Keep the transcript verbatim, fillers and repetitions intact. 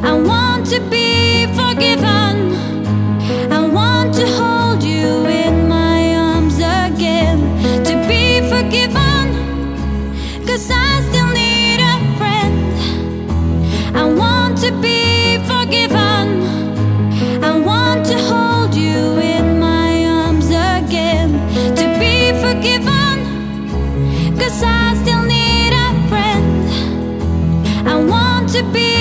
I want to be forgiven. I want to hold you in my arms again. To be forgiven, 'cause I still need a friend. I want to be forgiven. I want to hold you in my arms again. To be forgiven, 'cause I still need a friend. I want to be